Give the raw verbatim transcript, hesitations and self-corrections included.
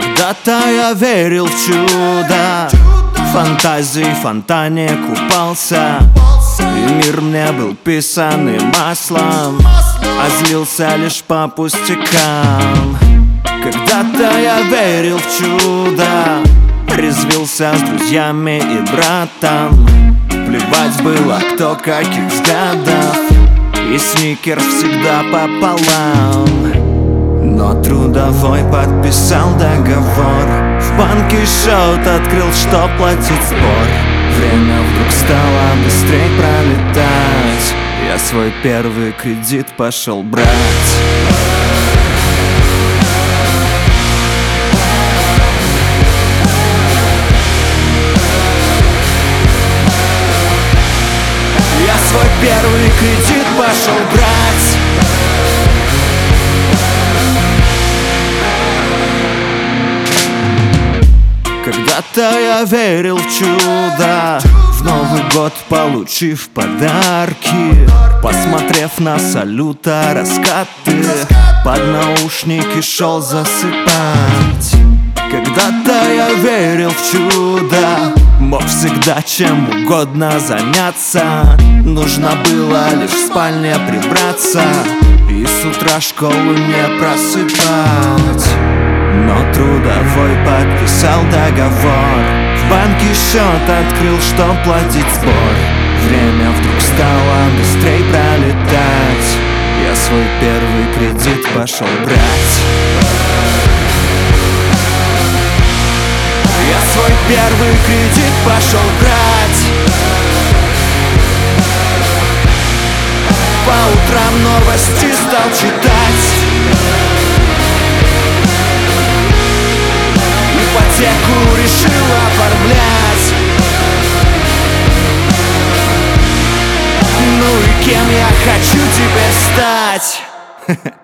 Когда-то я верил в чудо, в фантазии в фонтане купался, и мир мне был писаным маслом, а злился лишь по пустякам. Когда-то я верил в чудо, резвился с друзьями и братом. Плевать было, кто каких взглядов, и сникерс всегда пополам. Но трудовой подписал договор, в банке счет открыл, чтоб платить сбор. Время вдруг стало быстрей пролетать, я свой первый кредит пошел брать. Я свой первый кредит пошел брать. Когда-то я верил в чудо, в Новый год получив подарки, посмотрев на салюта раскаты, под наушники шел засыпать. Когда-то я верил в чудо, мог всегда чем угодно заняться, нужно было лишь в спальне прибраться и с утра школу не просыпать. Но трудовой подписал договор, в банке счет открыл, чтоб платить сбор. Время вдруг стало быстрей пролетать, я свой первый кредит пошел брать. Я свой первый кредит пошел брать. По утрам новости стал читать, ипотеку решил оформлять. Ну и кем я хочу теперь стать?